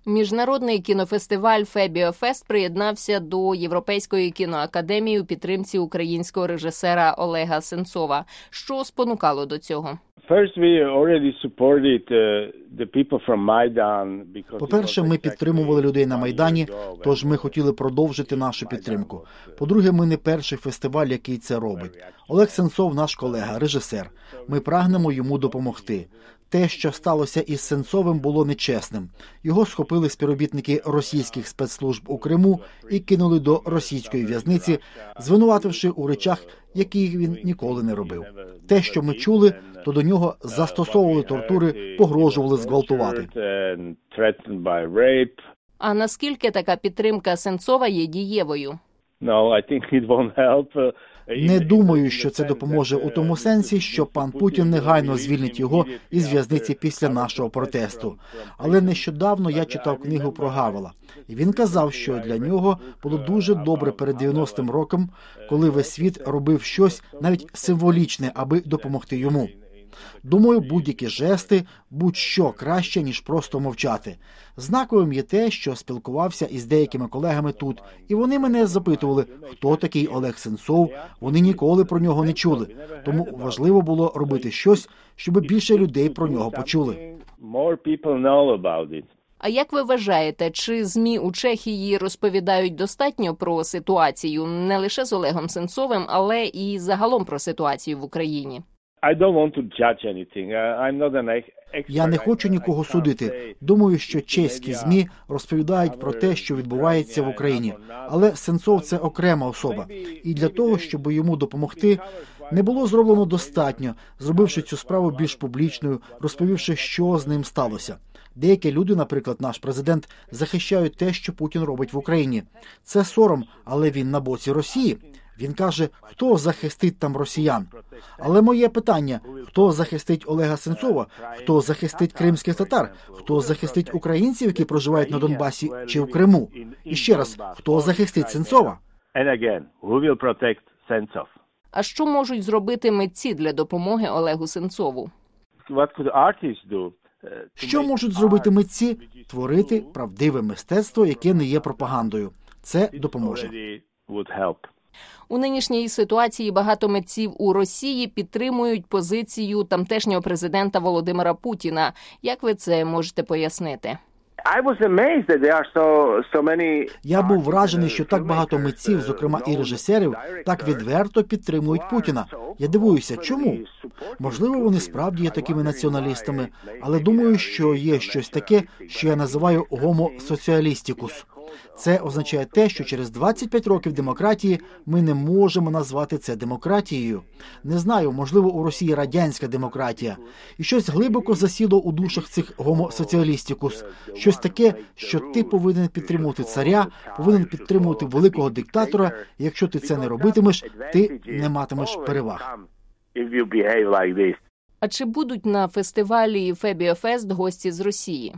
Міжнародний кінофестиваль «Фебіофест» приєднався до Європейської кіноакадемії у підтримці українського режисера Олега Сенцова. Що спонукало до цього? По-перше, ми підтримували людей на Майдані, тож ми хотіли продовжити нашу підтримку. По-друге, ми не перший фестиваль, який це робить. Олег Сенцов – наш колега, режисер. Ми прагнемо йому допомогти. Те, що сталося із Сенцовим, було нечесним. Його схопили співробітники російських спецслужб у Криму і кинули до російської в'язниці, звинувативши у речах, які він ніколи не робив. Те, що ми чули, то до нього застосовували тортури, погрожували зґвалтувати. А наскільки така підтримка Сенцова є дієвою? Не думаю, що це допоможе у тому сенсі, що пан Путін негайно звільнить його із в'язниці після нашого протесту. Але нещодавно я читав книгу про Гавела. І він казав, що для нього було дуже добре перед 90-м роком, коли весь світ робив щось навіть символічне, аби допомогти йому. Думаю, будь-які жести, будь-що краще, ніж просто мовчати. Знаковим є те, що спілкувався із деякими колегами тут, і вони мене запитували, хто такий Олег Сенцов, вони ніколи про нього не чули. Тому важливо було робити щось, щоб більше людей про нього почули. А як ви вважаєте, чи ЗМІ у Чехії розповідають достатньо про ситуацію, не лише з Олегом Сенцовим, але і загалом про ситуацію в Україні? Я не хочу нікого судити. Думаю, що чеські ЗМІ розповідають про те, що відбувається в Україні. Але Сенцов – це окрема особа. І для того, щоб йому допомогти, не було зроблено достатньо, зробивши цю справу більш публічною, розповівши, що з ним сталося. Деякі люди, наприклад, наш президент, захищають те, що Путін робить в Україні. Це сором, але він на боці Росії. Він каже, хто захистить там росіян. Але моє питання, хто захистить Олега Сенцова, хто захистить кримських татар, хто захистить українців, які проживають на Донбасі чи в Криму? І ще раз, хто захистить Сенцова? А що можуть зробити митці для допомоги Олегу Сенцову? Що можуть зробити митці? Творити правдиве мистецтво, яке не є пропагандою. Це допоможе. У нинішній ситуації багато митців у Росії підтримують позицію тамтешнього президента Володимира Путіна. Як ви це можете пояснити? Я був вражений, що так багато митців, зокрема і режисерів, так відверто підтримують Путіна. Я дивуюся, чому? Можливо, вони справді є такими націоналістами, але думаю, що є щось таке, що я називаю гомосоціалістікус. Це означає те, що через 25 років демократії ми не можемо назвати це демократією. Не знаю, можливо, у Росії радянська демократія. І щось глибоко засіло у душах цих гомосоціалістікус. Щось таке, що ти повинен підтримувати царя, повинен підтримувати великого диктатора, і якщо ти це не робитимеш, ти не матимеш переваг. А чи будуть на фестивалі «Фебіофест» гості з Росії?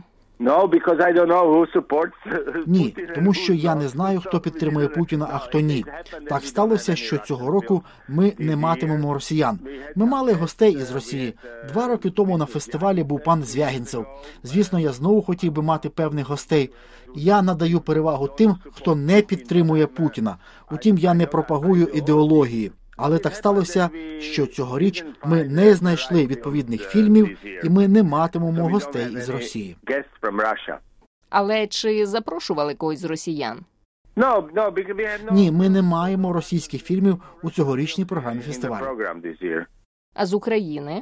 Ні, тому що я не знаю, хто підтримує Путіна, а хто ні. Так сталося, що цього року ми не матимемо росіян. Ми мали гостей із Росії. 2 роки тому на фестивалі був пан Звягінцев. Звісно, я знову хотів би мати певних гостей. Я надаю перевагу тим, хто не підтримує Путіна. Утім, я не пропагую ідеології. Але так сталося, що цьогоріч ми не знайшли відповідних фільмів, і ми не матимемо гостей із Росії. Але чи запрошували когось з росіян? Ні, ми не маємо російських фільмів у цьогорічній програмі фестивалю. А з України?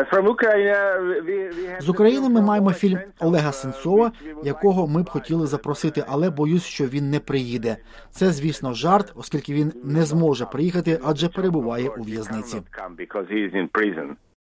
З України ми маємо фільм Олега Сенцова, якого ми б хотіли запросити, але боюсь, що він не приїде. Це, звісно, жарт, оскільки він не зможе приїхати, адже перебуває у в'язниці.